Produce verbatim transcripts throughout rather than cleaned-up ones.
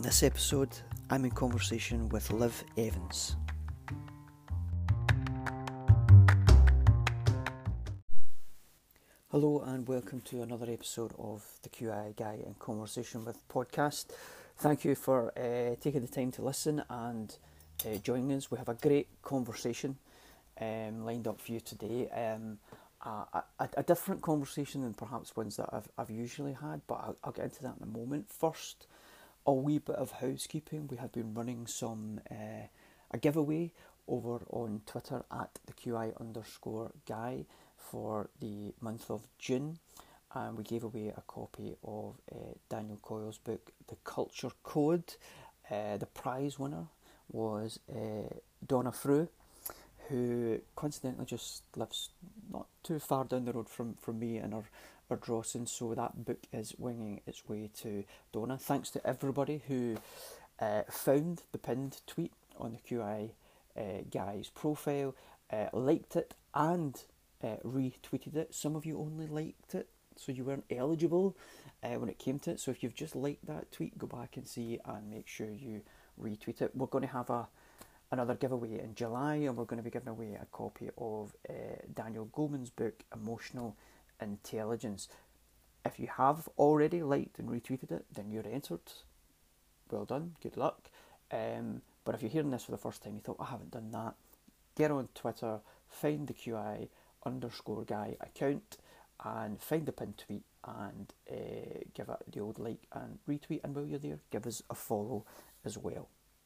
On this episode, I'm in conversation with Liv Evans. Hello and welcome to another episode of the Q I Guy in Conversation with podcast. Thank you for uh, taking the time to listen and uh, joining us. We have a great conversation um, lined up for you today. Um, a, a, a different conversation than perhaps ones that I've, I've usually had, but I'll, I'll get into that in a moment. First, a wee bit of housekeeping. We have been running some uh, a giveaway over on Twitter at the Q I underscore guy for the month of June, and we gave away a copy of uh, Daniel Coyle's book The Culture Code. Uh, the prize winner was uh, Donna Frew, who coincidentally just lives not too far down the road from, from me and our or Drawson, so that book is winging its way to Donna. Thanks to everybody who uh, found the pinned tweet on the Q I uh, Guy's profile, uh, liked it and uh, retweeted it. Some of you only liked it, so you weren't eligible uh, when it came to it. So if you've just liked that tweet, go back and see and make sure you retweet it. We're going to have a another giveaway in July, and we're going to be giving away a copy of uh, Daniel Goleman's book, Emotional Intelligence. If you have already liked and retweeted it, then you're entered. Well done, good luck. Um, but if you're hearing this for the first time, you thought, I haven't done that, get on Twitter, find the Q I underscore guy account and find the pinned tweet and uh, give it the old like and retweet, and while you're there, give us a follow as well.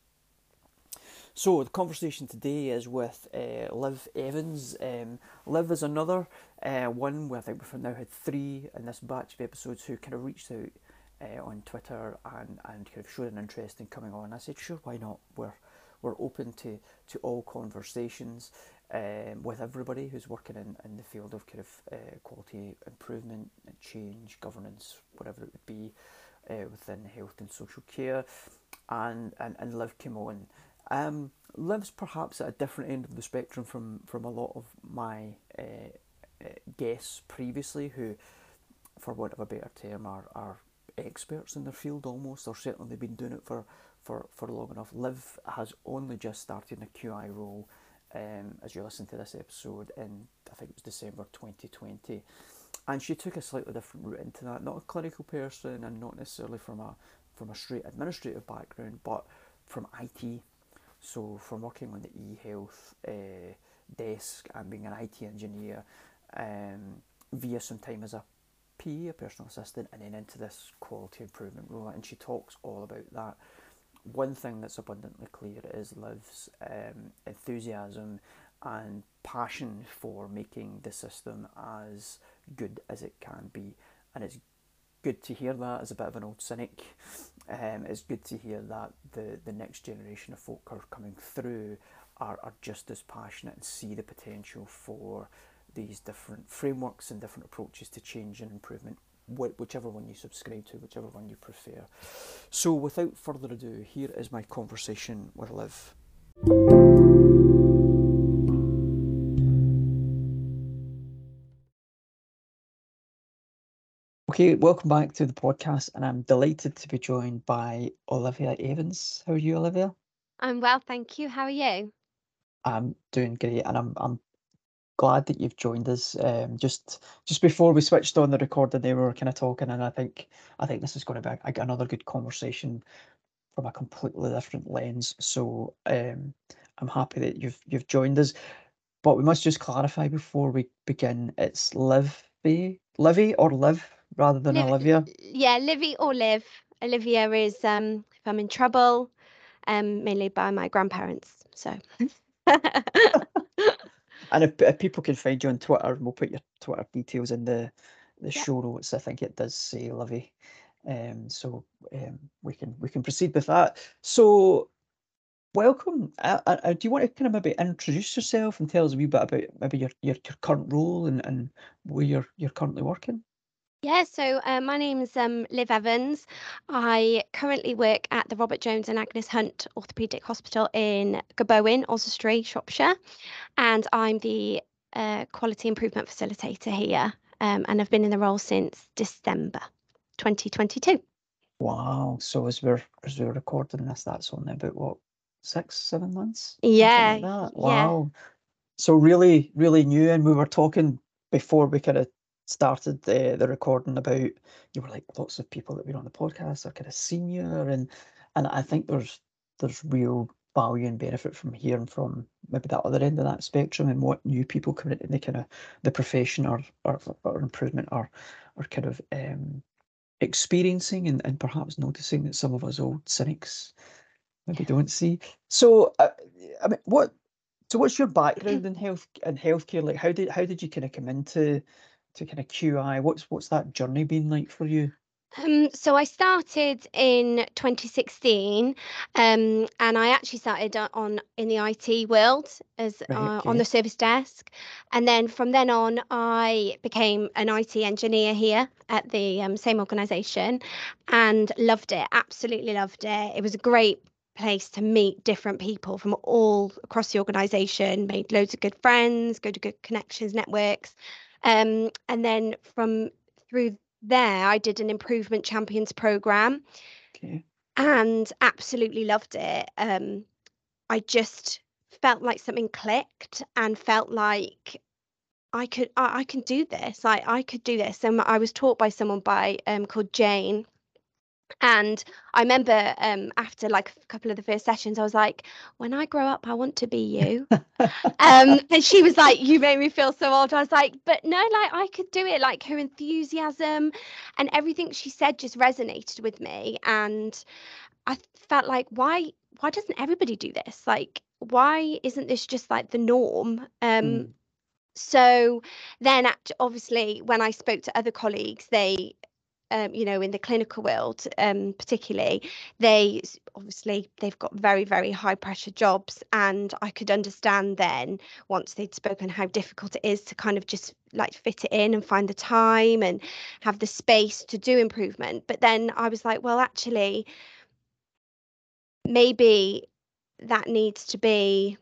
So the conversation today is with uh, Liv Evans. Um, Liv is another uh, one where I think we've now had three in this batch of episodes who kind of reached out uh, on Twitter and, and kind of showed an interest in coming on. I said, sure, why not? We're we're open to, to all conversations um, with everybody who's working in, in the field of kind of uh, quality improvement and change, governance, whatever it would be uh, within health and social care. And, and, and Liv came on. Um, Liv's perhaps at a different end of the spectrum from, from a lot of my uh, uh, guests previously, who, for want of a better term, are, are experts in their field almost, or certainly they've been doing it for, for, for long enough. Liv has only just started in a Q I role um, as you listen to this episode in, I think it was December twenty twenty, and she took a slightly different route into that. Not a clinical person and not necessarily from a from a straight administrative background, but from I T. So from working on the e-health uh, desk and being an I T engineer um, via some time as a P A, a personal assistant, and then into this quality improvement role. And she talks all about that. One thing that's abundantly clear is Liv's um, enthusiasm and passion for making the system as good as it can be. And it's good to hear that as a bit of an old cynic. Um, it's good to hear that the, the next generation of folk are coming through are, are just as passionate and see the potential for these different frameworks and different approaches to change and improvement, wh- whichever one you subscribe to, whichever one you prefer. So without further ado, here is my conversation with Liv. Okay, welcome back to the podcast, and I'm delighted to be joined by Olivia Evans. How are you, Olivia? I'm well, thank you. How are you? I'm doing great, and I'm I'm glad that you've joined us. Um, just just before we switched on the recording, they were kind of talking, and I think I think this is going to be a, another good conversation from a completely different lens. So um, I'm happy that you've you've joined us. But we must just clarify before we begin. It's Livy, Livy or Liv rather than Liv, Olivia. yeah, Livy or Liv. Olivia is um, if I'm in trouble, um, mainly by my grandparents. So. And if, if people can find you on Twitter, we'll put your Twitter details in the the Yep. show notes. I think it does say Livy, um, so um, we can we can proceed with that. So, welcome. Uh, uh, do you want to kind of maybe introduce yourself and tell us a wee bit about maybe your your, your current role and, and where you're you're currently working? Yeah, so uh, my name's um, Liv Evans. I currently work at the Robert Jones and Agnes Hunt Orthopaedic Hospital in Gabowen, Oswestry, Shropshire, and I'm the uh, quality improvement facilitator here, um, and I've been in the role since December twenty twenty-two. Wow. So as we're as we're recording this, that's only about what, six, seven months? Something Yeah, like that. yeah. Wow. So really, really new. And we were talking before we kind of started the the recording about, you were like, lots of people that were on the podcast are kind of senior, and and I think there's there's real value and benefit from hearing from maybe that other end of that spectrum, and what new people coming into the kind of the profession or or, or improvement or or kind of um experiencing, and, and perhaps noticing that some of us old cynics maybe don't see. So, uh, I mean, what? So, what's your background in health and healthcare? Like, how did how did you kind of come into to kind of Q I? What's what's that journey been like for you? Um, so I started in twenty sixteen, um, and I actually started o- on in the I T world as Right. uh, on Okay. the service desk, and then from then on, I became an I T engineer here at the um, same organisation, and loved it. Absolutely loved it. It was a great place to meet different people from all across the organisation. Made loads of good friends, go to good connections, networks, um, and then from through there, I did an improvement champions program Okay. and absolutely loved it. Um, I just felt like something clicked and felt like I could I, I can do this. I I could do this. And I was taught by someone by um called Jane. And I remember um after like a couple of the first sessions, I was like, when I grow up, I want to be you. Um, and she was like, "You made me feel so old." I was like, "But no, like I could do it." Like her enthusiasm and everything she said just resonated with me, and I felt like, why, why doesn't everybody do this? Like, why isn't this just like the norm? Um, Mm, so then, act- obviously, when I spoke to other colleagues, they um, you know, in the clinical world, um, particularly, they obviously they've got very, very high pressure jobs, and I could understand then once they'd spoken how difficult it is to kind of just like fit it in and find the time and have the space to do improvement. But then I was like, well, actually, maybe that needs to be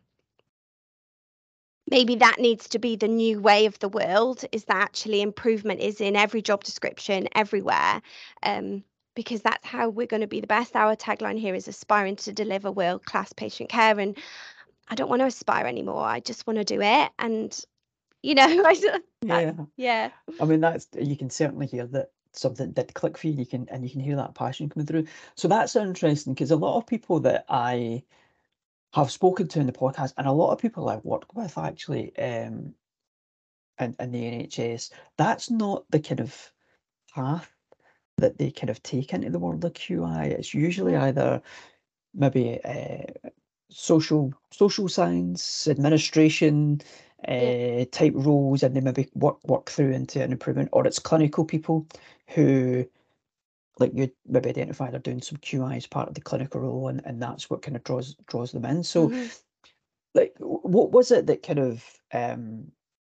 maybe that needs to be the new way of the world, is that actually improvement is in every job description everywhere, um, because that's how we're going to be the best. Our tagline here is aspiring to deliver world class patient care, and I don't want to aspire anymore. I just want to do it. And you know I, that's yeah. yeah. I mean, that's, you can certainly hear that something did click for you. You can, and you can hear that passion coming through. So that's interesting, because a lot of people that I have spoken to in the podcast, and a lot of people I've worked with actually, um, in, in the N H S, that's not the kind of path that they kind of take into the world of Q I. It's usually Mm, either maybe uh, social social science, administration yeah. uh, type roles, and they maybe work work through into an improvement, or it's clinical people who, like you maybe identify they're doing some Q I as part of the clinical role, and, and that's what kind of draws draws them in. So, Hmm. like, what was it that kind of um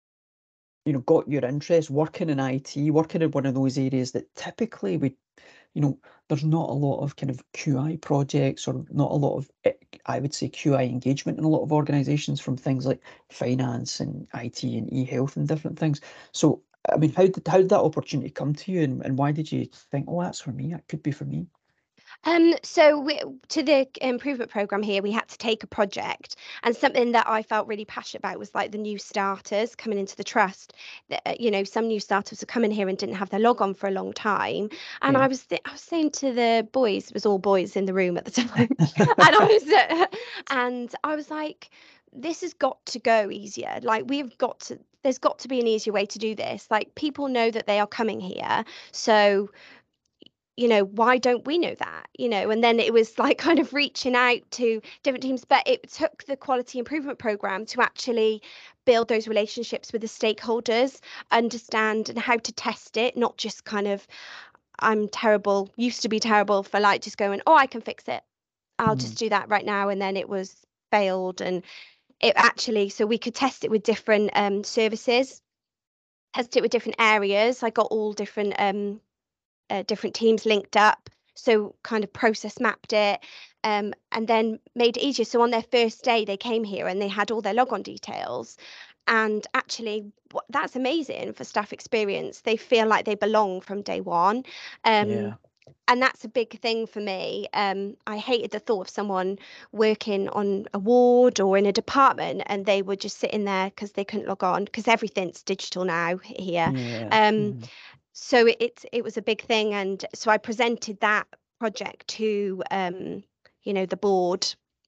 you know, got your interest working in I T, working in one of those areas that typically we, you know, there's not a lot of kind of Q I projects, or not a lot of, eh, I would say, Q I engagement in a lot of organizations, from things like finance and I T and e-health and different things. So, I mean, how did how did that opportunity come to you, and, and why did you think, oh, that's for me, that could be for me? Um, so we, to the improvement program here, we had to take a project, and something that I felt really passionate about was like the new starters coming into the trust. That, uh, you know, some new starters are coming here and didn't have their log on for a long time, and Yeah. I was th- I was saying to the boys, it was all boys in the room at the time, and I was uh, and I was like, this has got to go easier. Like we've got to. There's got to be an easier way to do this. Like people know that they are coming here, so you know, why don't we know that? You know, and then it was like kind of reaching out to different teams, but it took the quality improvement program to actually build those relationships with the stakeholders, understand and how to test it, not just kind of, I'm terrible, used to be terrible for like just going, oh, I can fix it. I'll Mm. just do that right now. And then it was failed. And it actually, so we could test it with different um, services, test it with different areas. I got all different um, uh, different teams linked up. So kind of process mapped it, um, and then made it easier. So on their first day, they came here and they had all their logon details. And actually, that's amazing for staff experience. They feel like they belong from day one. Um, Yeah. and that's a big thing for me. Um, I hated the thought of someone working on a ward or in a department and they were just sitting there because they couldn't log on because everything's digital now here. Yeah. Um, Mm-hmm. so it, it it was a big thing, and so I presented that project to um, you know, the board,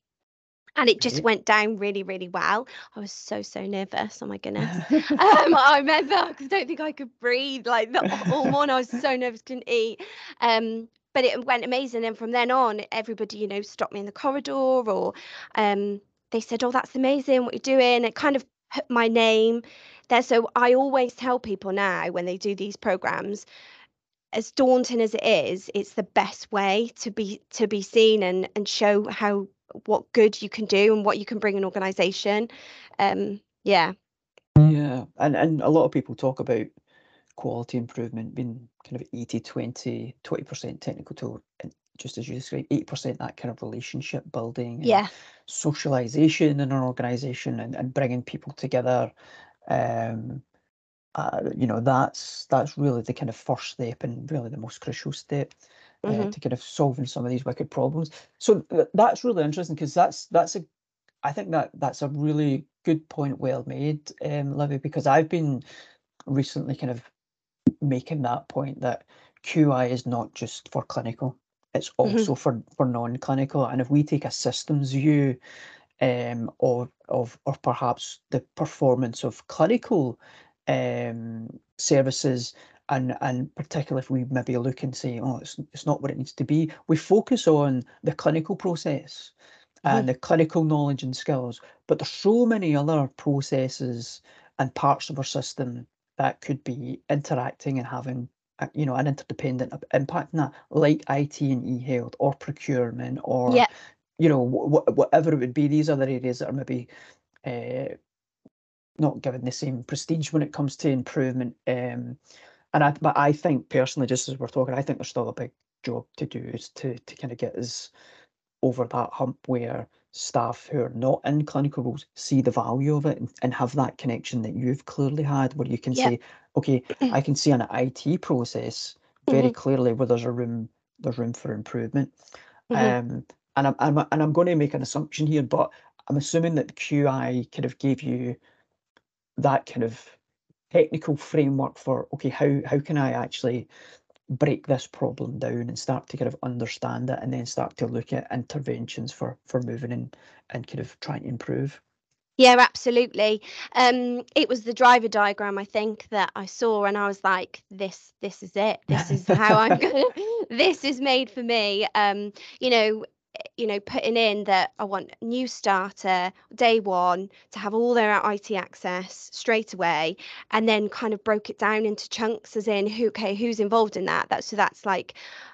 and it just Right. went down really, really well. I was so, so nervous. Oh my goodness. Um, I remember because I don't think I could breathe like the, all morning. I was so nervous, couldn't eat. Um, but it went amazing. And from then on, everybody, you know, stopped me in the corridor, or um, they said, "Oh, that's amazing what you're doing." It kind of put my name there. So I always tell people now when they do these programs, as daunting as it is, it's the best way to be to be seen and and show how what good you can do and what you can bring an organization. Um, yeah. Yeah. And and a lot of people talk about quality improvement being kind of eighty twenty, twenty percent technical to, and just as you described, eighty percent that kind of relationship building and Yeah. socialization in an organization, and, and bringing people together. Um, uh, you know, that's that's really the kind of first step and really the most crucial step uh, Hmm. to kind of solving some of these wicked problems. So th- that's really interesting because that's that's a I think that that's a really good point, well made, um, Livy, because I've been recently kind of making that point that Q I is not just for clinical, it's Hmm. also for for non-clinical. And if we take a systems view um, of of or perhaps the performance of clinical um, services, and and particularly if we maybe look and say, oh, it's it's not what it needs to be, we focus on the clinical process Hmm. and the clinical knowledge and skills, but there's so many other processes and parts of our system that could be interacting and having a, you know, an interdependent ip- impact on that, like I T and e-health or procurement or Yeah. you know wh- wh- whatever it would be. These other areas that are maybe uh, not given the same prestige when it comes to improvement. Um, and I, but I think personally, just as we're talking, I think there's still a big job to do is to to kind of get us over that hump where staff who are not in clinical roles see the value of it, and, and have that connection that you've clearly had, where you can Yeah. say, okay, I can see an I T process very Hmm. clearly where there's a room there's room for improvement. Hmm. Um, and I'm, I'm and I'm going to make an assumption here, but I'm assuming that Q I kind of gave you that kind of technical framework for, okay, how how can I actually break this problem down and start to kind of understand it, and then start to look at interventions for for moving in and kind of trying to improve. Yeah, absolutely. Um, it was the driver diagram, I think, that I saw, and I was like, "This, this is it. This is how I'm gonna. This is made for me." Um, you know, eh, you know, putting in that I want new starter day one to have all their I T access straight away, and then kind of broke it down into chunks, as in who, okay, who's involved in that. That so that's like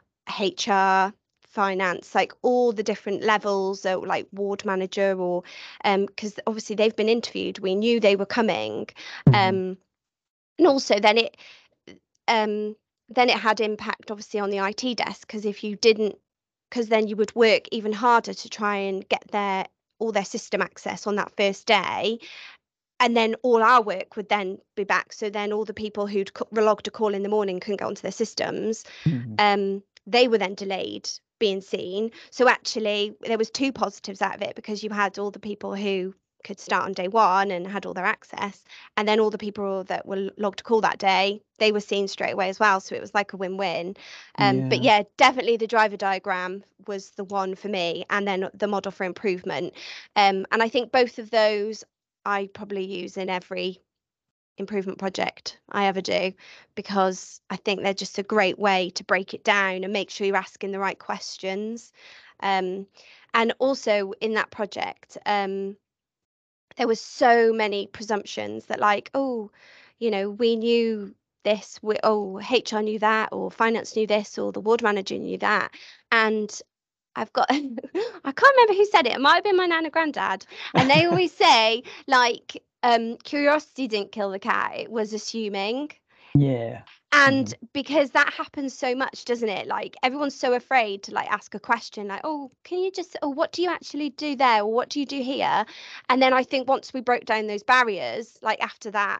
H R, finance, like all the different levels, so like ward manager, or um, because obviously they've been interviewed, we knew they were coming, Mhm. um, and also then it um then it had impact obviously on the I T desk, because if you didn't, because then you would work even harder to try and get their all their system access on that first day, and then all our work would then be back. So then all the people who'd co- logged a call in the morning couldn't get onto their systems, Mhm. um, they were then delayed being seen. So actually, there was two positives out of it, because you had all the people who could start on day one and had all their access, and then all the people that were logged to call that day, they were seen straight away as well. So it was like a win-win. Um, but Yeah. yeah, definitely the driver diagram was the one for me, and then the model for improvement. Um, and I think both of those I probably use in every improvement project I ever do, because I think they're just a great way to break it down and make sure you're asking the right questions. Um, and also in that project, um, there was so many presumptions that, like, oh, you know, we knew this, we, oh, H R knew that, or finance knew this, or the ward manager knew that. And I've got, I can't remember who said it. It might have been my nan and granddad. And they always say, like, um, curiosity didn't kill the cat, it was assuming. Yeah. And Mhm. because that happens so much, doesn't it? Like everyone's so afraid to like ask a question, like, oh, can you just, oh, what do you actually do there? Or what do you do here? And then I think once we broke down those barriers, like after that,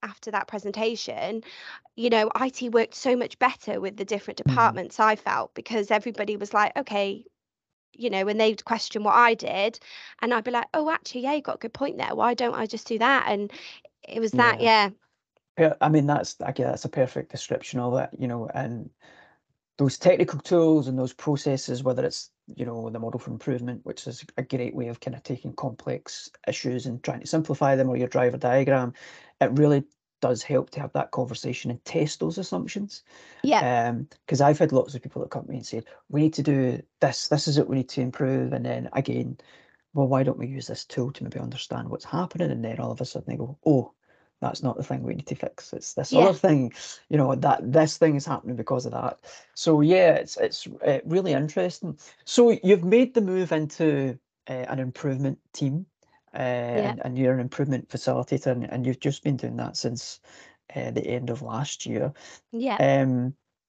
after that presentation, you know, I T worked so much better with the different Mhm. departments, I felt, because everybody was like, okay, you know, when they'd question what I did, and I'd be like, oh, actually, yeah, you got a good point there. Why don't I just do that? And it was that, Yeah. yeah. Per- I mean, that's again, that's a perfect description of it, you know, and those technical tools and those processes, whether it's, you know, the model for improvement, which is a great way of kind of taking complex issues and trying to simplify them, or your driver diagram, it really does help to have that conversation and test those assumptions. Yeah. Um, because I've had lots of people that come to me and said, we need to do this, this is what we need to improve. And then again, well, why don't we use this tool to maybe understand what's happening? And then all of a sudden they go, oh, that's not the thing we need to fix. It's this Yeah. other thing, you know, that this thing is happening because of that. So yeah, it's it's uh, really interesting. So you've made the move into uh, an improvement team, uh, Yeah. and, and you're an improvement facilitator, and, and you've just been doing that since uh, the end of last year. Yeah. Um,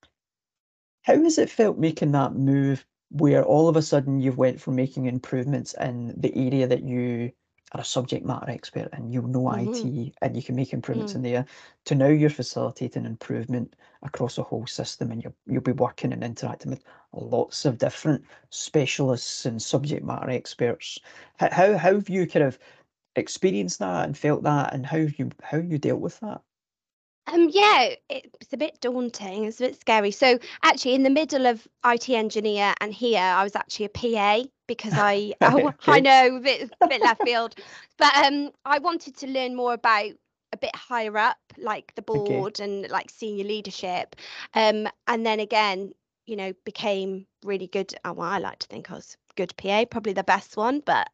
how has it felt making that move where all of a sudden you've went from making improvements in the area that you are a subject matter expert and you know Mm-hmm. I T and you can make improvements Mm. in there, to now you're facilitating improvement across a whole system, and you'll you'll be working and interacting with lots of different specialists and subject matter experts. How how, how have you kind of experienced that and felt that, and how have you how have you dealt with that? Um, yeah, it's a bit daunting. It's a bit scary. So actually, in the middle of I T engineer and here, I was actually a P A because I I, I Okay. know a bit bit left field, but um, I wanted to learn more about a bit higher up, like the Okay. board and like senior leadership. Um, and then again, you know, became really good. Oh, well, I like to think I was good P A, probably the best one, but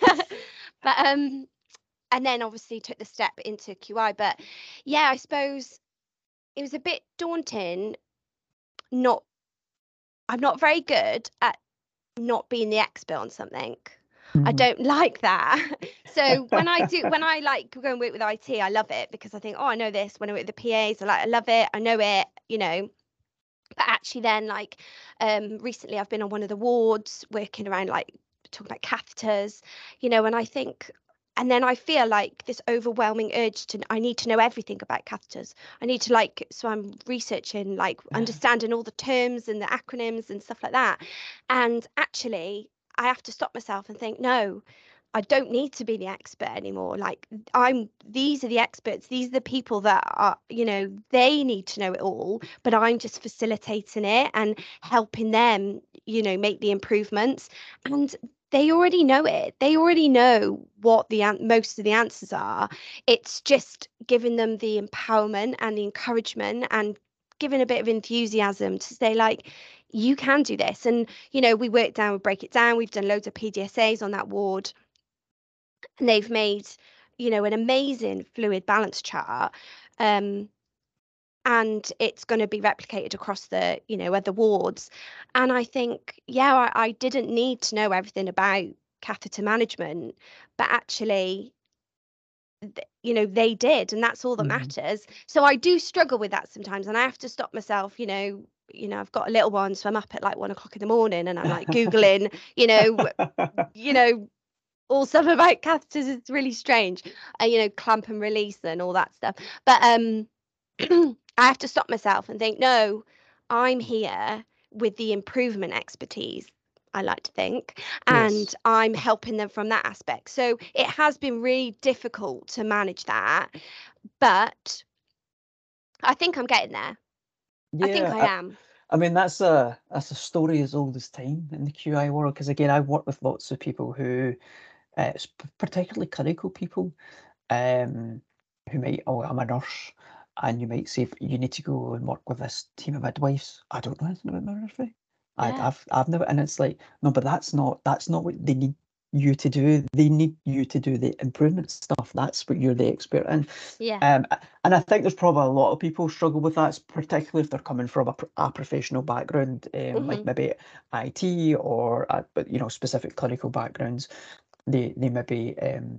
but um and then obviously took the step into Q I. But yeah, I suppose it was a bit daunting. Not, I'm not very good at not being the expert on something. I Mhm. don't like that. So when I do, when I like go and work with I T, I love it because I think, oh, I know this. When I work with the P As, I like, I love it. I know it, you know. But actually, then like um, recently, I've been on one of the wards working around like talking about catheters, you know, and I think, and then I feel like this overwhelming urge to I need to know everything about catheters. I need to like, so I'm researching, like understanding all the terms and the acronyms and stuff like that. And actually, I have to stop myself and think, no, I don't need to be the expert anymore. Like I'm, these are the experts. These are the people that are, you know, they need to know it all, but I'm just facilitating it and helping them, you know, make the improvements. And they already know it. They already know what the an- most of the answers are. It's just giving them the empowerment and the encouragement and giving a bit of enthusiasm to say like, you can do this. And, you know, we work down, we break it down. We've done loads of P D S As on that ward, and they've made, you know, an amazing fluid balance chart. Um, and it's going to be replicated across the, you know, other wards. And I think, yeah, I, I didn't need to know everything about catheter management, but actually, th- you know, they did, and that's all that Mhm. matters. So I do struggle with that sometimes, and I have to stop myself, you know. You know, I've got a little one, so I'm up at like one o'clock in the morning, and I'm like googling, you know, you know, all stuff about catheters. It's really strange, uh, you know, clamp and release and all that stuff. But um, I have to stop myself and think, no, I'm here with the improvement expertise, I like to think, and Yes. I'm helping them from that aspect. So it has been really difficult to manage that, but I think I'm getting there. I think Yeah, I I, am. I mean that's a that's a story as old as time in the Q I world. Because again, I work with lots of people who, uh, s- p- particularly clinical people, um, who might, oh, I'm a nurse, and you might say you need to go and work with this team of midwives. I don't know anything about midwifery. I, Yeah. I've I've never, and it's like no, but that's not that's not what they need you to do. They need you to do the improvement stuff. That's what you're the expert in. Yeah. Um, and I think there's probably a lot of people struggle with that, particularly if they're coming from a, pro- a professional background, um, like Hmm. maybe I T or a, but you know specific clinical backgrounds. They they maybe um,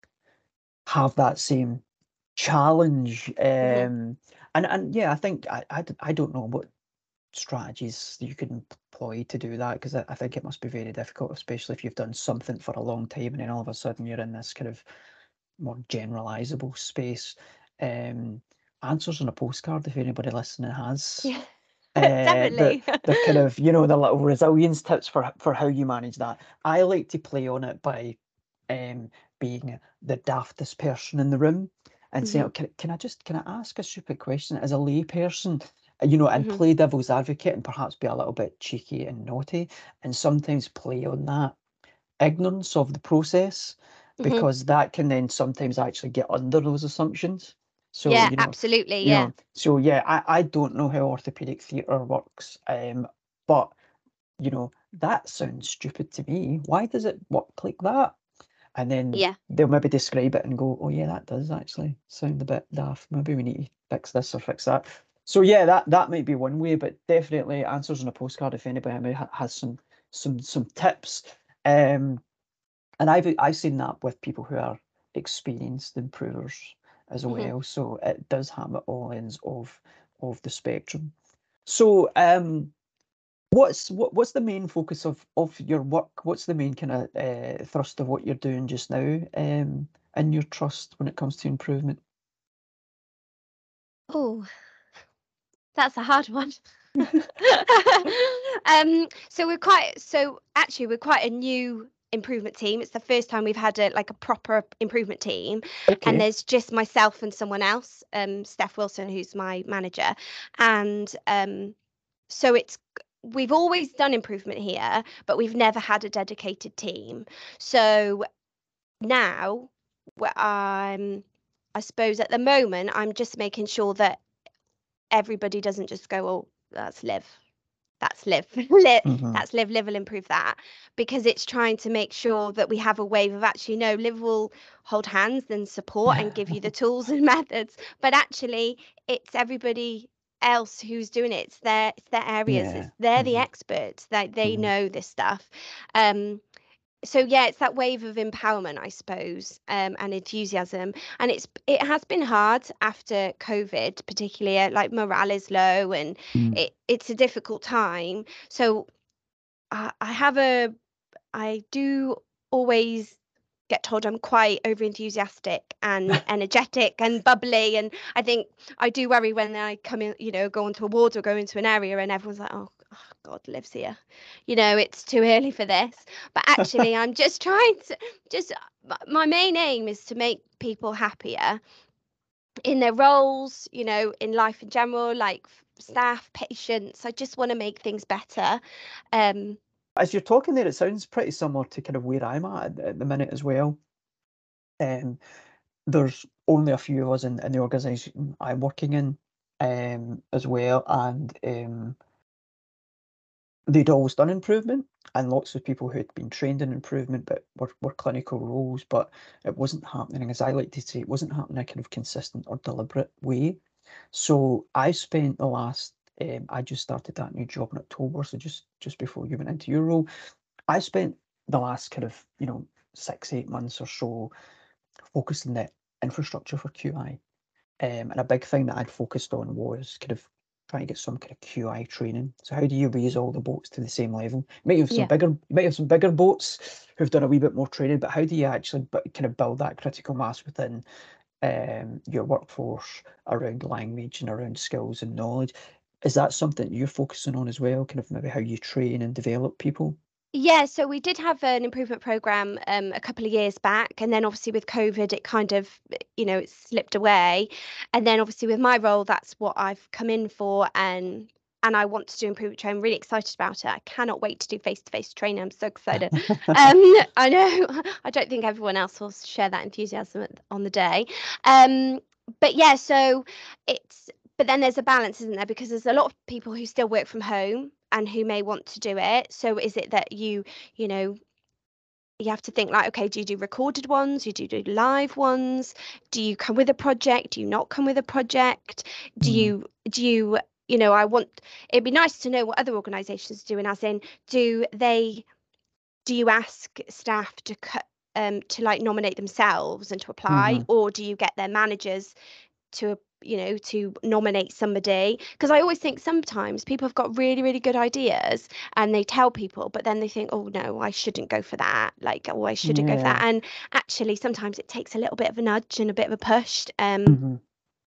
have that same challenge. Hmm. Um, and and yeah, I think I, I, d- I don't know what strategies you can employ to do that, because I, I think it must be very difficult, especially if you've done something for a long time and then all of a sudden you're in this kind of more generalizable space. um, answers on a postcard if anybody listening has. Yeah, Uh, definitely. the, the kind of, you know, the little resilience tips for for how you manage that. I like to play on it by um, being the daftest person in the room and saying, Mhm, oh, can, can I just, can I ask a stupid question as a lay person, you know, and mhm, play devil's advocate and perhaps be a little bit cheeky and naughty and sometimes play on that ignorance of the process, mhm. because that can then sometimes actually get under those assumptions. So, Yeah, you know, absolutely. you Yeah. know, so yeah, I, I don't know how orthopedic theatre works, um, but you know, that sounds stupid to me. Why does it work like that? And then Yeah. they'll maybe describe it and go, oh yeah, that does actually sound a bit daft. Maybe we need to fix this or fix that. So yeah, that that might be one way, but definitely answers on a postcard if anybody has some some some tips. Um, and I've I've seen that with people who are experienced improvers as Mhm. well. So it does happen at all ends of of the spectrum. So um, what's what what's the main focus of of your work? What's the main kind of uh, thrust of what you're doing just now um, in your trust when it comes to improvement? Oh, that's a hard one. um, so we're quite so actually we're quite a new improvement team. It's the first time we've had a like a proper improvement team, and Okay. there's just myself and someone else, um, Steph Wilson, who's my manager, and um, so it's we've always done improvement here, but we've never had a dedicated team. So now, wh- um, I suppose at the moment I'm just making sure that everybody doesn't just go, oh, that's Liv. That's live, live, Mm-hmm. that's live, live will improve that, because it's trying to make sure that we have a wave of actually, no, live will hold hands and support and give you the tools and methods, but actually it's everybody else who's doing it. It's their, it's their areas. Yeah. It's they're the Mm-hmm. experts. That they, they Mm-hmm. know this stuff. Um, so yeah, it's that wave of empowerment, I suppose, um, and enthusiasm. And it's it has been hard after COVID, particularly uh, like morale is low and Mm. it, it's a difficult time. So I, I have a I do always get told I'm quite over enthusiastic and energetic and bubbly. And I think I do worry when I come in, you know, go onto awards or go into an area and everyone's like, oh, oh God lives here. You know, it's too early for this. But actually, I'm just trying to, just my main aim is to make people happier in their roles, you know, in life in general, like staff, patients. I just want to make things better. Um, As you're talking there, it sounds pretty similar to kind of where I'm at at the minute as well. Um, there's only a few of us in, in the organisation I'm working in um, as well, and um, they'd always done improvement, and lots of people who'd been trained in improvement but were, were clinical roles, but it wasn't happening, as I like to say, it wasn't happening in a kind of consistent or deliberate way. So I spent the last, um, I just started that new job in October, so just just before you went into your role, I spent the last kind of, you know, six, eight months or so focusing the infrastructure for Q I. Um, and a big thing that I'd focused on was kind of trying to get some kind of Q I training. So how do you raise all the boats to the same level? You might have some yeah. bigger, you might have some bigger boats who've done a wee bit more training, but how do you actually bu- kind of build that critical mass within um, your workforce around language and around skills and knowledge? Is that something you're focusing on as well? Kind of maybe how you train and develop people? Yeah, so we did have an improvement program um, a couple of years back, and then obviously with COVID, it kind of, you know, it slipped away. And then obviously with my role, that's what I've come in for, and and I want to do improvement training. I'm really excited about it. I cannot wait to do face-to-face training. I'm so excited. Um, I know I don't think everyone else will share that enthusiasm at- on the day. Um, but yeah, so it's but then there's a balance, isn't there? Because there's a lot of people who still work from home and who may want to do it. So is it that you, you know, you have to think like, okay, do you do recorded ones? Do you do live ones? Do you come with a project? Do you not come with a project? Do Mm, you, do you, you know, I want, it'd be nice to know what other organisations are doing, as in, do they, do you ask staff to cut, um, to like nominate themselves and to apply, mhm. or do you get their managers to you know to nominate somebody? Because I always think sometimes people have got really really good ideas and they tell people, but then they think, oh no, I shouldn't go for that, like, oh, I shouldn't go for that. Yeah. And actually sometimes it takes a little bit of a nudge and a bit of a push. um Mhm.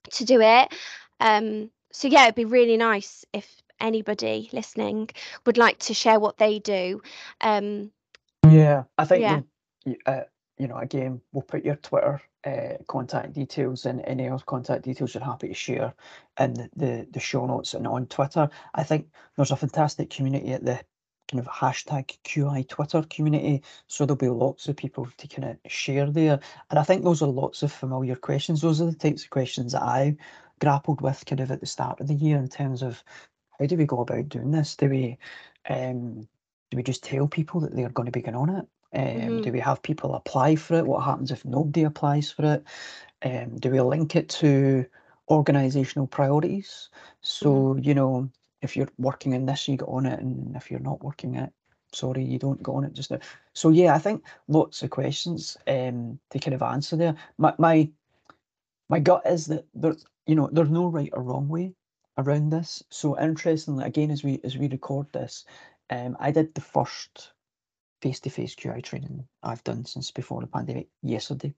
to do it. Um, so yeah, it'd be really nice if anybody listening would like to share what they do. Um, Yeah, I think yeah, you'll, you, uh, you know, again, we'll put your Twitter uh, contact details and any other contact details you're happy to share in the, the, the show notes and on Twitter. I think there's a fantastic community at the kind of hashtag Q I Twitter community. So there'll be lots of people to kind of share there. And I think those are lots of familiar questions. Those are the types of questions that I grappled with kind of at the start of the year in terms of how do we go about doing this? Do we um, do we just tell people that they're going to be going on it? Um, do hmm we have people apply for it? What happens if nobody applies for it? Um, do we link it to organisational priorities? hmm So, you know, if you're working in this, you get on it, and if you're not working it, sorry, you don't go on it just now. So yeah, I think lots of questions um, to kind of answer there. My my my gut is that there, you know, there's no right or wrong way around this. So interestingly, again, as we as we record this, um, I did the first face-to-face Q I training I've done since before the pandemic yesterday,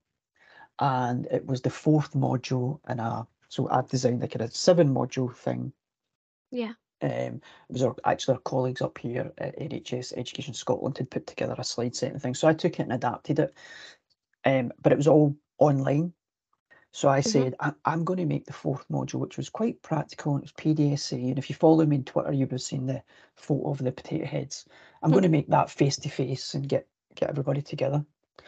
and it was the fourth module in a. So I've designed like a kind of seven module thing. yeah, Um, it was our, actually our colleagues up here at N H S Education Scotland had put together a slide set and things. So I took it and adapted it, um, but it was all online. So I hmm said, I, I'm going to make the fourth module, which was quite practical, and it was P D S A. And if you follow me on Twitter, you would have seen the photo of the potato heads. I'm going to make that face to face and get get everybody together.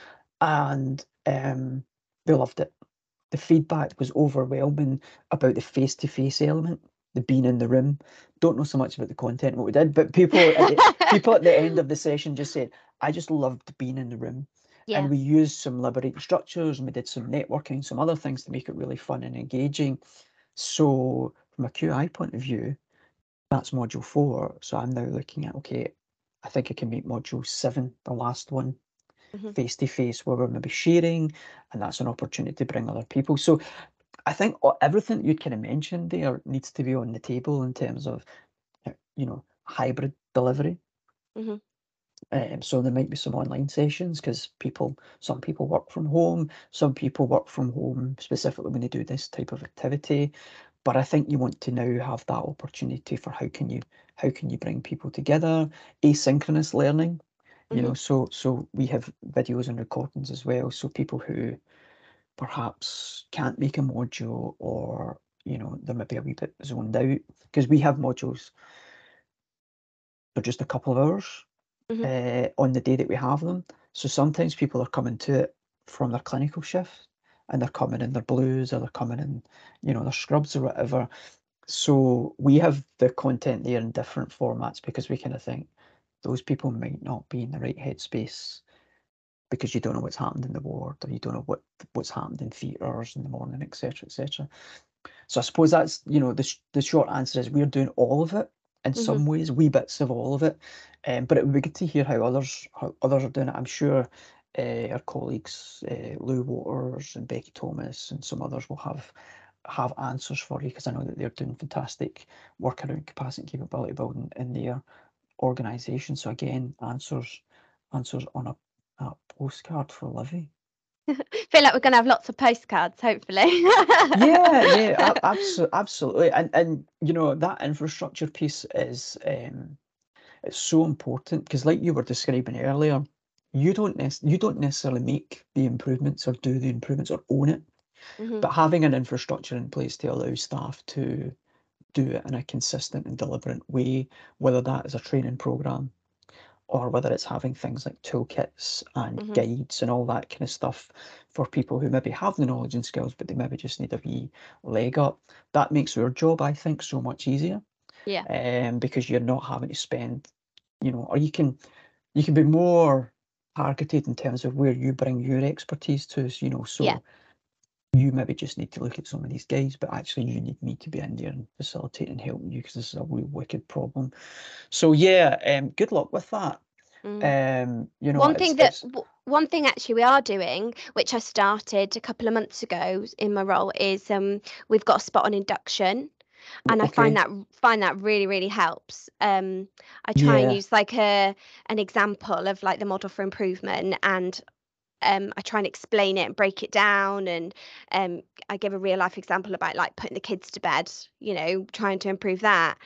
And um, they loved it. The feedback was overwhelming about the face to face element, the being in the room. Don't know so much about the content what we did, but people at the people at the end of the session just said, I just loved being in the room. And yeah, we used some liberating structures and we did some networking, some other things to make it really fun and engaging. So from a Q I point of view, that's module four. So I'm now looking at, okay, I think I can make module seven, the last one, hmm face to face, where we're maybe sharing, and that's an opportunity to bring other people. So I think o- everything you kind of mentioned there needs to be on the table in terms of, uh, you know, hybrid delivery. hmm Um, so there might be some online sessions because people, some people work from home, some people work from home specifically when they do this type of activity. But I think you want to now have that opportunity for how can you how can you bring people together, asynchronous learning, you hmm know. So so we have videos and recordings as well. So people who perhaps can't make a module or you know they're maybe a wee bit zoned out because we have modules for just a couple of hours hmm uh, on the day that we have them. So sometimes people are coming to it from their clinical shift and they're coming in their blues or they're coming in, you know, their scrubs or whatever. So we have the content there in different formats because we kind of think those people might not be in the right headspace because you don't know what's happened in the ward or you don't know what what's happened in theatres in the morning, et cetera, et cetera. So I suppose that's, you know, the, sh- the short answer is we're doing all of it in hmm some ways, wee bits of all of it. Um, but it would be good to hear how others how others are doing it. I'm sure uh, our colleagues, uh, Lou Waters and Becky Thomas and some others will have have answers for you because I know that they're doing fantastic work around capacity and capability building in their organisation. So again, answers answers on a, a postcard for Livy. Feel like we're going to have lots of postcards, hopefully. Yeah, yeah, absolutely, absolutely, and and you know that infrastructure piece is um, it's so important because, like you were describing earlier, you don't nec- you don't necessarily make the improvements or do the improvements or own it, hmm but having an infrastructure in place to allow staff to do it in a consistent and deliberate way, whether that is a training program or whether it's having things like toolkits and hmm guides and all that kind of stuff for people who maybe have the knowledge and skills, but they maybe just need a wee leg up. That makes your job, I think, so much easier. Yeah. Um, because you're not having to spend, you know, or you can you can be more targeted in terms of where you bring your expertise to. You know, Yeah. so you maybe just need to look at some of these guys, but actually you need me to be in there and facilitating and helping you because this is a real wicked problem. So yeah, um, good luck with that. Mm. Um, you know, One it's thing that it's w- one thing actually we are doing, which I started a couple of months ago in my role, is um we've got a spot on induction, and I find okay. that find that really really helps. Um, I try and Yeah, use like a an example of like the model for improvement and um, I try and explain it and break it down, and um, I give a real life example about like putting the kids to bed, you know, trying to improve that.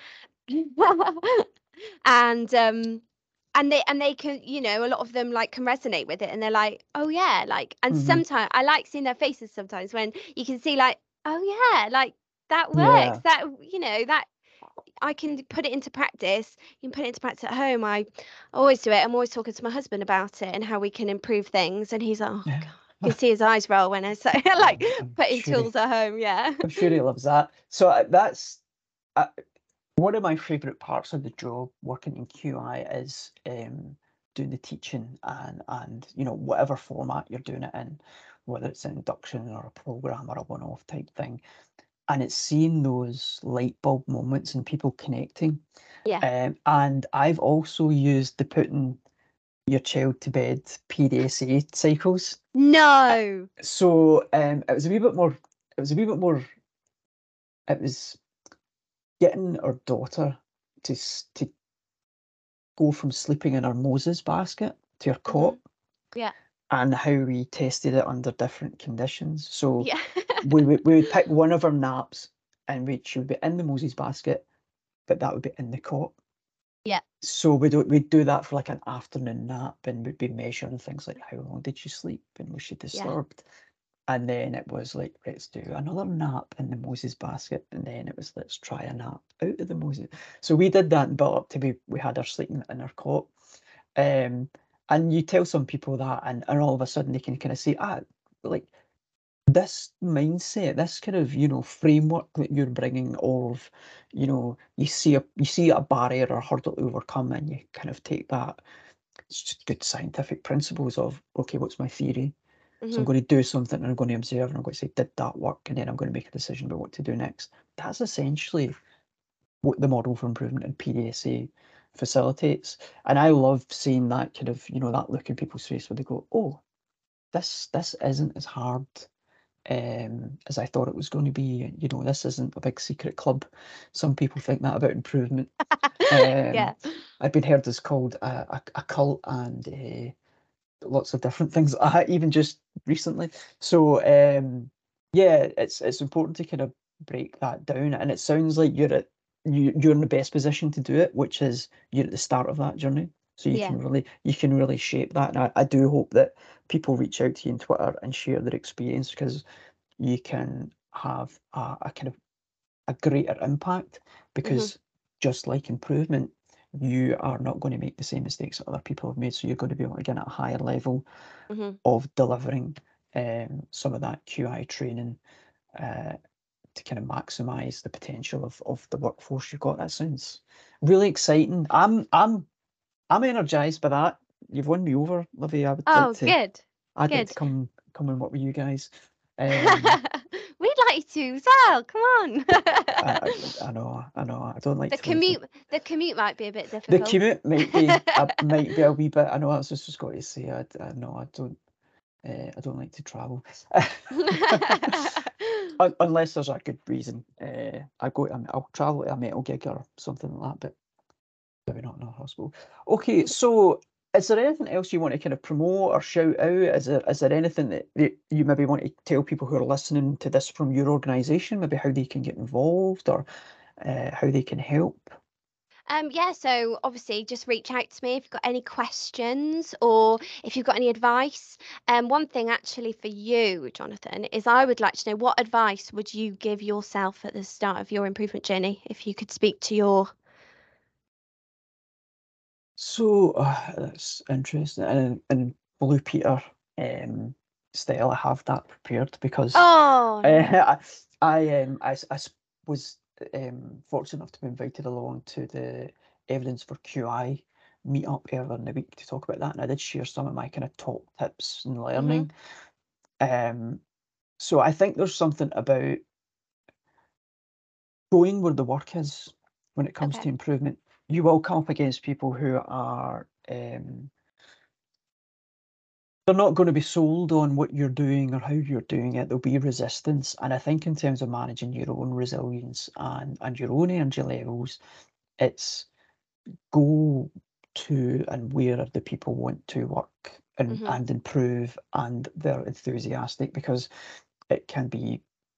and um, and they and they can, you know, a lot of them like can resonate with it, and they're like, oh yeah, like, and Mm-hmm. sometimes I like seeing their faces sometimes when you can see like, oh yeah, like that works, Yeah. that, you know, that I can put it into practice. You can put it into practice at home. I always do it. I'm always talking to my husband about it and how we can improve things. And he's like, oh, God. You can see his eyes roll when I say, like, I'm putting sure tools he, at home. Yeah. I'm sure he loves that. So uh, that's uh, one of my favourite parts of the job, working in Q I, is um, doing the teaching and, and, you know, whatever format you're doing it in, whether it's an induction or a program or a one-off type thing. And it's seeing those light bulb moments and people connecting. Yeah. Um, and I've also used the putting your child to bed P D S A cycles. No. So um, it was a wee bit more, it was a wee bit more, it was getting our daughter to, to go from sleeping in our Moses basket to her cot. Mm-hmm. Yeah. And how we tested it under different conditions. So yeah. we, would, we would pick one of our naps and we, she would be in the Moses basket, but that would be in the cot. Yeah. So we'd, we'd do that for like an afternoon nap, and we'd be measuring things like how long did she sleep and was she disturbed? Yeah. And then it was like, let's do another nap in the Moses basket. And then it was, let's try a nap out of the Moses. So we did that and built up to be, we had her sleeping in our cot. Um, and you tell some people that, and, and all of a sudden they can kind of say, ah, like this mindset, this kind of, you know, framework that you're bringing of, you know, you see a you see a barrier or a hurdle to overcome, and you kind of take that. It's just good scientific principles of, okay, what's my theory? Mm-hmm. So I'm going to do something and I'm going to observe and I'm going to say, did that work? And then I'm going to make a decision about what to do next. That's essentially what the model for improvement in P D S A facilitates. And I love seeing that kind of, you know, that look in people's face where they go, oh, this this isn't as hard um, as I thought it was going to be. You know, this isn't a big secret club. Some people think that about improvement. Um, yeah. I've been heard as called a, a, a cult and uh, lots of different things, uh, even just recently. So um, yeah, it's it's important to kind of break that down. And it sounds like you're at you you're in the best position to do it, which is you're at the start of that journey. So you Yeah. can really you can really shape that. And I, I do hope that people reach out to you on Twitter and share their experience, because you can have a, a kind of a greater impact, because Mm-hmm. just like improvement, you are not going to make the same mistakes that other people have made. So you're going to be able to get at a higher level Mm-hmm. of delivering um, some of that Q I training uh, to kind of maximise the potential of, of the workforce you've got. That sounds really exciting. I'm I'm I'm energised by that. You've won me over, Livy. I would Oh, like to. good. I'd good. like to come come and work with you guys. Um, We'd like to as well. Come on. I, I know, I know. I don't like the to leave the commute, the commute might be a bit the difficult. commute might be uh, might be a wee bit. I know that's just got to say. I, I know I don't. Uh, I don't like to travel, Un- unless there's a good reason. Uh, I go. To, I'll travel to a metal gig or something like that, but maybe not in a hospital. Okay, so is there anything else you want to kind of promote or shout out? Is there is there anything that, that you maybe want to tell people who are listening to this from your organisation, maybe how they can get involved, or uh, how they can help? Um, yeah, so obviously just reach out to me if you've got any questions or if you've got any advice. Um, one thing actually for you, Jonathan, is I would like to know, what advice would you give yourself at the start of your improvement journey if you could speak to your... So uh, that's interesting. And in Blue Peter um, style, I have that prepared because Oh, uh, I I, um, I, s- I s- was um, fortunate enough to be invited along to the Evidence for Q I meetup earlier in the week to talk about that, and I did share some of my kind of top tips and hmm learning. Um, so I think there's something about going where the work is when it comes okay. to improvement. You will come up against people who are um, they're not going to be sold on what you're doing or how you're doing it. There'll be resistance. And I think in terms of managing your own resilience and, and your own energy levels, it's go to and where the people want to work and, Mm-hmm. and improve, and they're enthusiastic, because it can be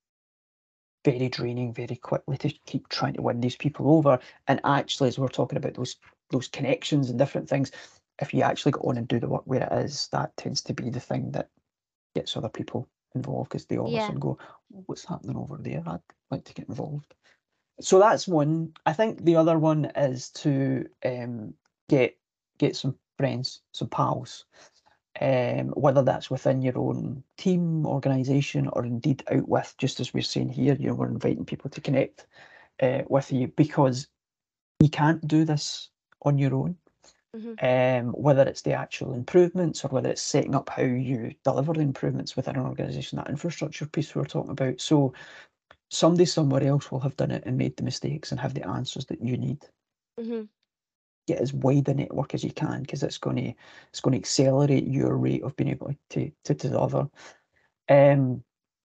very draining very quickly to keep trying to win these people over. And actually, as we're talking about those those connections and different things, if you actually go on and do the work where it is, that tends to be the thing that gets other people involved, because they all of a Yeah. sudden go, what's happening over there? I'd like to get involved. So that's one. I think the other one is to um, get get some friends, some pals, um, whether that's within your own team, organisation, or indeed out with, just as we're saying here, you know, we're inviting people to connect uh, with you, because you can't do this on your own. Mm-hmm. Um, whether it's the actual improvements, or whether it's setting up how you deliver the improvements within an organisation, that infrastructure piece we were talking about. So somebody somewhere else will have done it and made the mistakes and have the answers that you need. Mm-hmm. Get as wide a network as you can, because it's going to it's going to accelerate your rate of being able to to deliver. Um,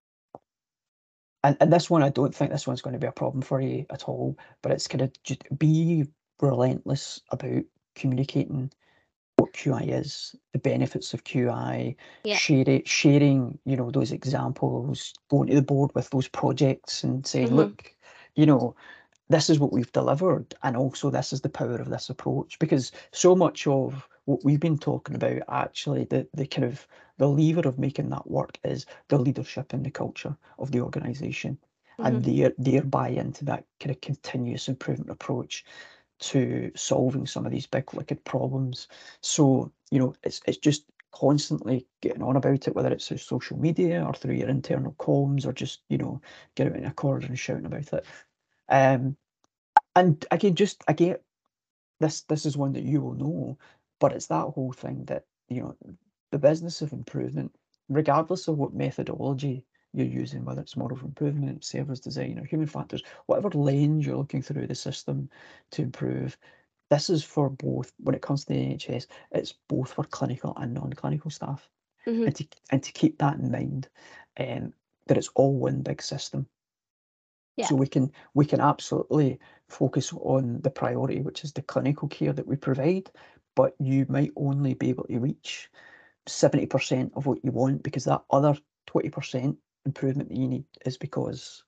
and, and this one, I don't think this one's going to be a problem for you at all, but it's kind of just be relentless about communicating what Q I is, the benefits of Q I, Yeah. share it, sharing, you know, those examples, going to the board with those projects and saying, Mm-hmm. look, you know, this is what we've delivered, and also this is the power of this approach. Because so much of what we've been talking about, actually, the, the kind of the lever of making that work is the leadership and the culture of the organisation, Mm-hmm. and their their buy into that kind of continuous improvement approach to solving some of these big wicked problems. So, you know, it's it's just constantly getting on about it, whether it's through social media or through your internal comms, or just, you know, get out in a corner and shouting about it. Um, and again, just again, this this is one that you will know, but it's that whole thing that, you know, the business of improvement, regardless of what methodology you're using, whether it's model of improvement, service design, or human factors, whatever lens you're looking through the system to improve, this is for both. When it comes to the N H S, it's both for clinical and non-clinical staff. Mm-hmm. And to and to keep that in mind, um, that it's all one big system. Yeah. So we can we can absolutely focus on the priority, which is the clinical care that we provide, but you might only be able to reach seventy percent of what you want, because that other twenty percent improvement that you need is because,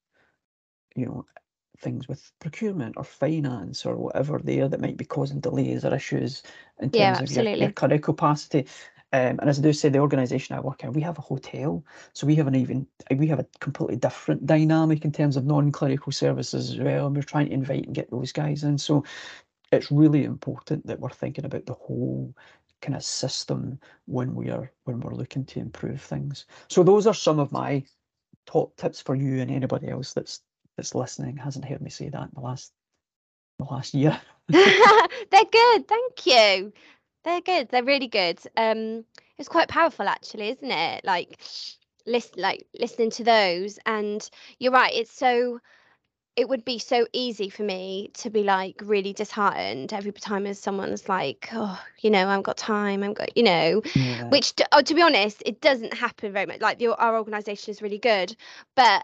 you know, things with procurement or finance or whatever there that might be causing delays or issues in Yeah, terms of your, your absolutely. clinical capacity. Um, and as I do say, the organisation I work in, we have a hotel, so we have an even we have a completely different dynamic in terms of non-clinical services as well, and we're trying to invite and get those guys in. So it's really important that we're thinking about the whole kind of system when we are when we're looking to improve things. So those are some of my top tips for you and anybody else that's that's listening hasn't heard me say that in the last the last year. They're good, thank you. They're good. They're really good. Um, it's quite powerful, actually, isn't it? Like, listen, like listening to those, and you're right. It's so. It would be so easy for me to be like really disheartened every time as someone's like, oh, you know, I've got time, I've got, you know, Yeah. which, t- oh, to be honest, it doesn't happen very much. Like, the, our organisation is really good, but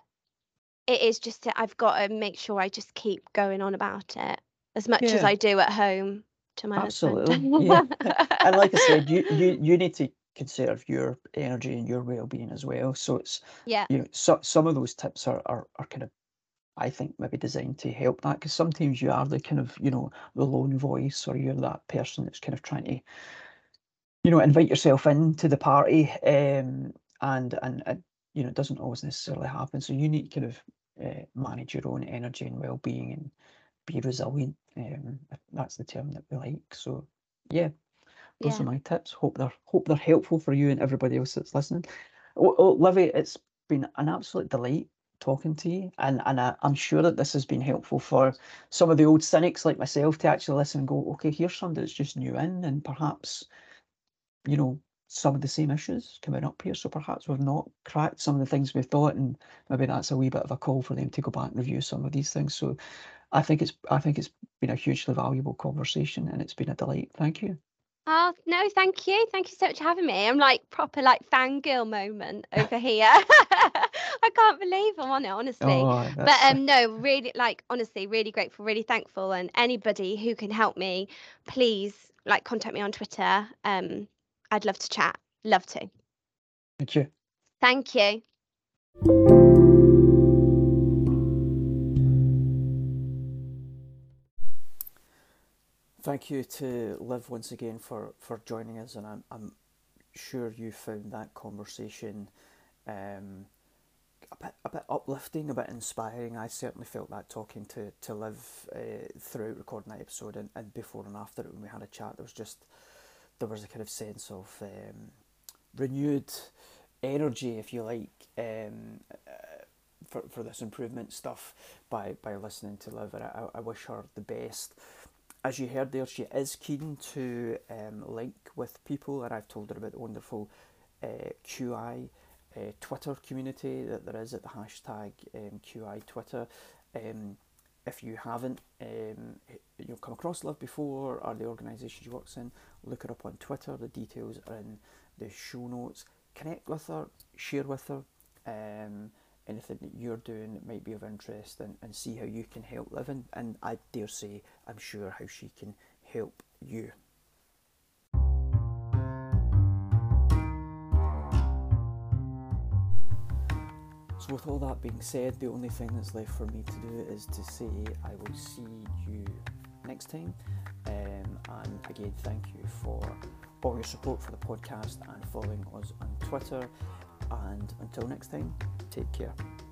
it is just that I've got to make sure I just keep going on about it as much as Yeah, I do at home to my absolutely. husband. Yeah. And like I said, you you you need to conserve your energy and your well-being as well. So it's, Yeah, you know, so, some of those tips are, are are kind of, I think, maybe designed to help that, because sometimes you are the kind of, you know, the lone voice, or you're that person that's kind of trying to, you know, invite yourself into the party, um, and and uh, you know, it doesn't always necessarily happen. So you need to kind of uh, manage your own energy and well-being and be resilient. Um, if that's the term that we like. So yeah, those yeah. are my tips. Hope they're hope they're helpful for you and everybody else that's listening. Oh, oh, Livy, it's been an absolute delight talking to you, and and I, I'm sure that this has been helpful for some of the old cynics like myself to actually listen and go, okay, here's somebody that's just new in, and perhaps, you know, some of the same issues coming up here. So perhaps we've not cracked some of the things we thought, and maybe that's a wee bit of a call for them to go back and review some of these things. So I think it's I think it's been a hugely valuable conversation, and it's been a delight. Thank you. Oh, no, thank you. Thank you so much for having me. I'm like proper like fangirl moment over here. I can't believe I'm on it, honestly. Oh, But that's um no, really like honestly, really grateful, really thankful. And anybody who can help me, please like contact me on Twitter. Um, I'd love to chat. love to. Thank you. Thank you. Thank you to Liv once again for, for joining us, and I'm, I'm sure you found that conversation um, a bit a bit uplifting, a bit inspiring. I certainly felt that talking to, to Liv uh, throughout recording that episode, and, and before and after it when we had a chat, there was just there was a kind of sense of um, renewed energy, if you like, um, uh, for, for this improvement stuff by, by listening to Liv, and I, I wish her the best. As you heard there, she is keen to um, link with people, and I've told her about the wonderful uh, Q I uh, Twitter community that there is at the hashtag um, Q I Twitter. Um, if you haven't um, you know, come across Liv before, or the organisation she works in, look her up on Twitter. The details are in the show notes. Connect with her, share with her um, anything that you're doing that might be of interest, and, and see how you can help Liv, and, and I dare say, I'm sure, how she can help you. So with all that being said, the only thing that's left for me to do is to say I will see you next time. Um, and again, thank you for all your support for the podcast and following us on Twitter. And until next time, take care.